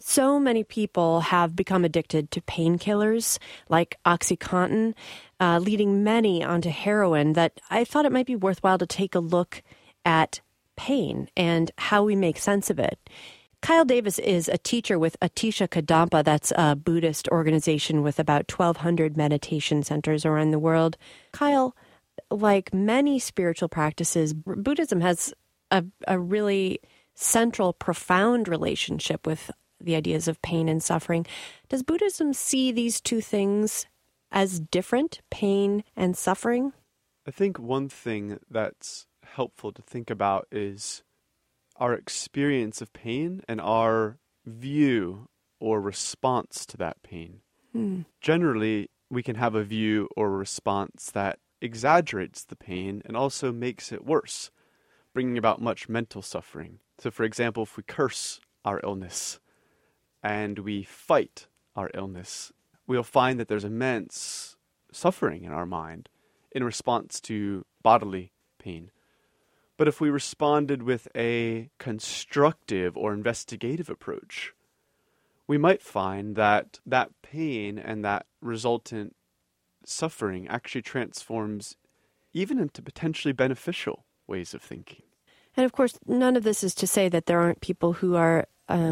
So many people have become addicted to painkillers like OxyContin, leading many onto heroin, that I thought it might be worthwhile to take a look at pain and how we make sense of it. Kyle Davis is a teacher with Atisha Kadampa. That's a Buddhist organization with about 1,200 meditation centers around the world. Kyle, like many spiritual practices, Buddhism has a really central, profound relationship with the ideas of pain and suffering. Does Buddhism see these two things as different, pain and suffering? I think one thing that's helpful to think about is our experience of pain and our view or response to that pain. Generally, we can have a view or response that exaggerates the pain and also makes it worse, bringing about much mental suffering. So, for example, if we curse our illness and we fight our illness, we'll find that there's immense suffering in our mind in response to bodily pain. But if we responded with a constructive or investigative approach, we might find that that pain and that resultant suffering actually transforms even into potentially beneficial ways of thinking. And of course, none of this is to say that there aren't people who are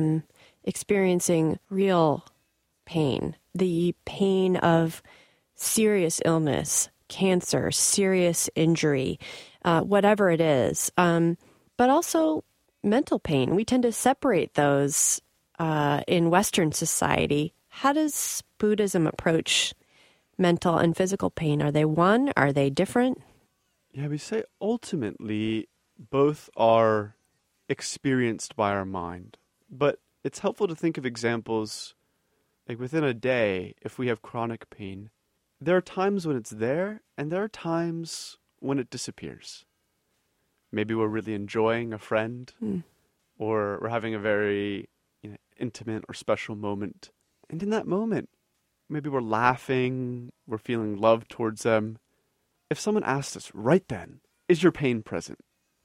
experiencing real pain, the pain of serious illness, cancer, serious injury, whatever it is, but also mental pain. We tend to separate those in Western society. How does Buddhism approach mental and physical pain? Are they one? Are they different? Yeah, we say ultimately both are experienced by our mind, but it's helpful to think of examples like within a day. If we have chronic pain, there are times when it's there and there are times when it disappears. Maybe we're really enjoying a friend or we're having a very intimate or special moment. And in that moment, maybe we're laughing, we're feeling love towards them. If someone asked us right then, is your pain present?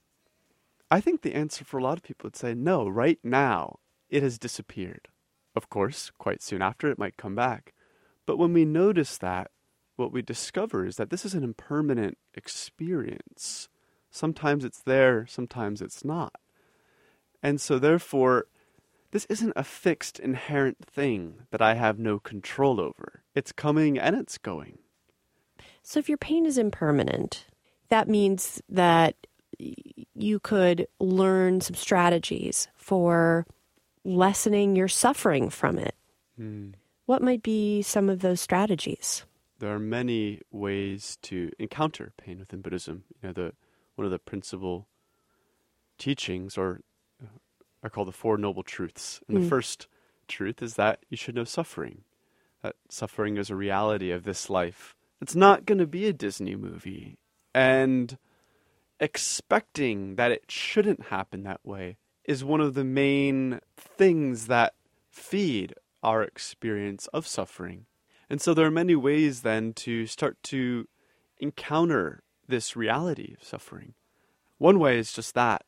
I think the answer for a lot of people would say, no, right now, it has disappeared. Of course, quite soon after, it might come back. But when we notice that, what we discover is that this is an impermanent experience. Sometimes it's there, sometimes it's not. And so therefore, this isn't a fixed, inherent thing that I have no control over. It's coming and it's going. So if your pain is impermanent, that means that you could learn some strategies for lessening your suffering from it. What might be some of those strategies? There are many ways to encounter pain within Buddhism. One of the principal teachings are called the Four Noble Truths. And the first truth is that you should know suffering. That suffering is a reality of this life. It's not going to be a Disney movie. And expecting that it shouldn't happen that way is one of the main things that feed our experience of suffering. And so there are many ways then to start to encounter this reality of suffering. One way is just that.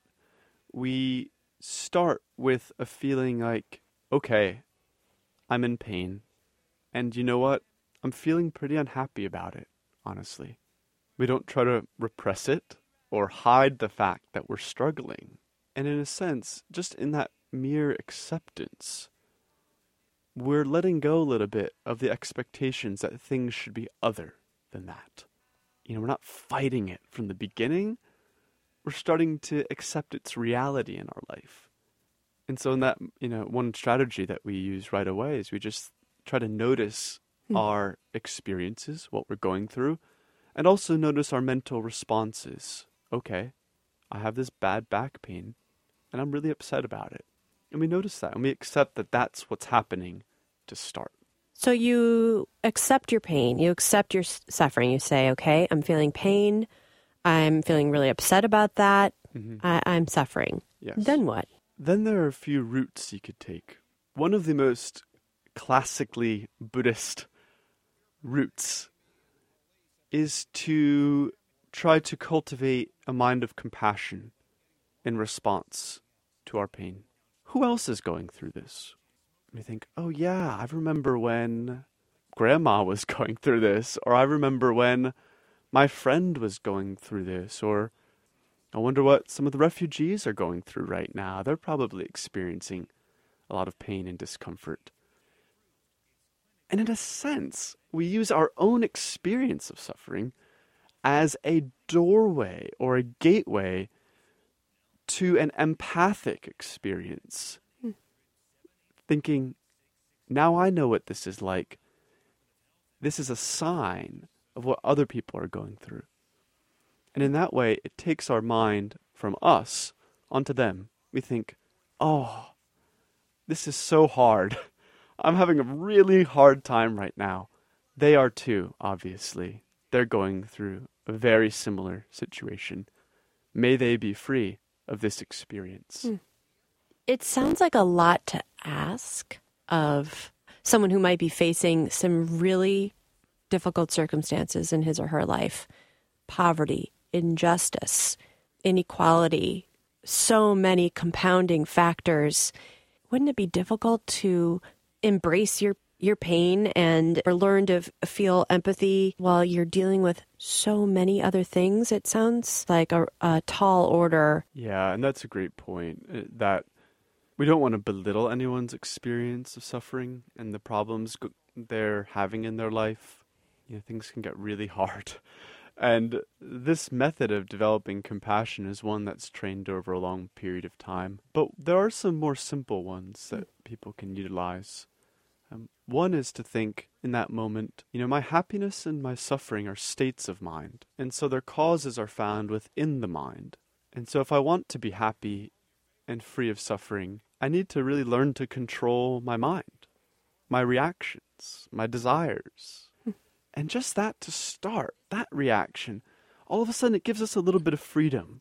We start with a feeling like, okay, I'm in pain. And you know what? I'm feeling pretty unhappy about it, honestly. We don't try to repress it or hide the fact that we're struggling. And in a sense, just in that mere acceptance, we're letting go a little bit of the expectations that things should be other than that. We're not fighting it from the beginning. We're starting to accept its reality in our life. And so in that, one strategy that we use right away is we just try to notice our experiences, what we're going through, and also notice our mental responses. Okay, I have this bad back pain, and I'm really upset about it. And we notice that, and we accept that that's what's happening to start. So you accept your pain, you accept your suffering. You say, okay, I'm feeling pain. I'm feeling really upset about that. I'm suffering. Yes. Then what? Then there are a few routes you could take. One of the most classically Buddhist routes is to try to cultivate a mind of compassion in response to our pain. Who else is going through this? We think, oh yeah, I remember when grandma was going through this, or I remember when my friend was going through this, or I wonder what some of the refugees are going through right now. They're probably experiencing a lot of pain and discomfort. And in a sense, we use our own experience of suffering as a doorway or a gateway to an empathic experience. Thinking, now I know what this is like. This is a sign of what other people are going through. And in that way, it takes our mind from us onto them. We think, oh, this is so hard. I'm having a really hard time right now. They are too, obviously. They're going through a very similar situation. May they be free of this experience. It sounds like a lot to ask of someone who might be facing some really difficult circumstances in his or her life. Poverty, injustice, inequality, so many compounding factors. Wouldn't it be difficult to embrace your pain and or learn to feel empathy while you're dealing with so many other things? It sounds like a tall order. Yeah, and that's a great point. That we don't want to belittle anyone's experience of suffering and the problems they're having in their life. You know, things can get really hard. And this method of developing compassion is one that's trained over a long period of time. But there are some more simple ones that people can utilize. One is to think in that moment, you know, my happiness and my suffering are states of mind. And so their causes are found within the mind. And so if I want to be happy and free of suffering, I need to really learn to control my mind, my reactions, my desires. And just that to start, that reaction, all of a sudden it gives us a little bit of freedom.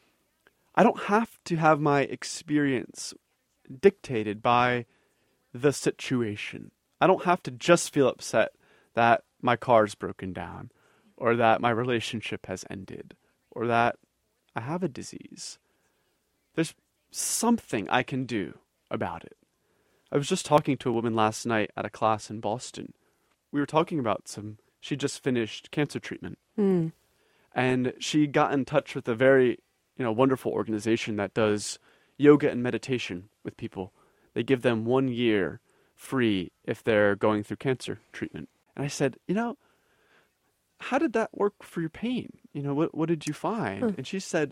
I don't have to have my experience dictated by the situation. I don't have to just feel upset that my car's broken down, or that my relationship has ended, or that I have a disease. There's something I can do about it. I was just talking to a woman last night at a class in Boston. We were talking about she just finished cancer treatment. And she got in touch with a very, wonderful organization that does yoga and meditation with people. They give them 1 year free if they're going through cancer treatment. And I said, how did that work for your pain? What did you find? And she said,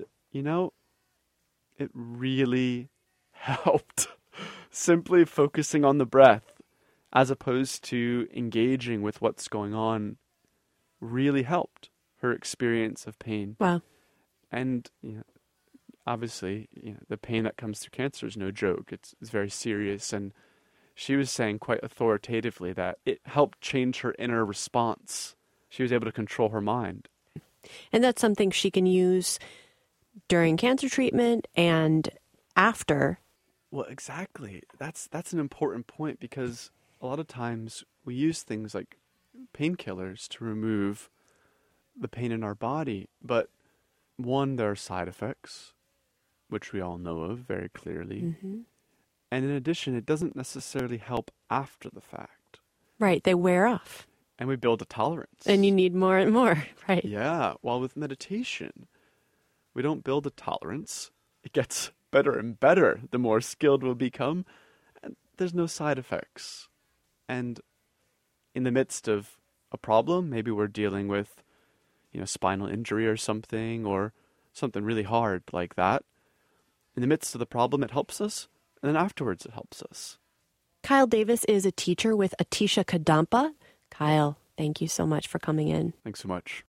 it really helped. Simply focusing on the breath as opposed to engaging with what's going on really helped her experience of pain. Wow. And obviously, the pain that comes through cancer is no joke. It's very serious. And she was saying quite authoritatively that it helped change her inner response. She was able to control her mind. And that's something she can use during cancer treatment and after. Well, exactly. That's an important point, because a lot of times we use things like painkillers to remove the pain in our body. But one, there are side effects, which we all know of very clearly. Mm-hmm. And in addition, it doesn't necessarily help after the fact. Right. They wear off. And we build a tolerance. And you need more and more, right? Yeah. While with meditation, we don't build a tolerance. It gets better and better the more skilled we'll become. And there's no side effects. And in the midst of a problem, maybe we're dealing with, spinal injury or something really hard like that. In the midst of the problem, it helps us. And then afterwards, it helps us. Kyle Davis is a teacher with Atisha Kadampa. Kyle, thank you so much for coming in. Thanks so much.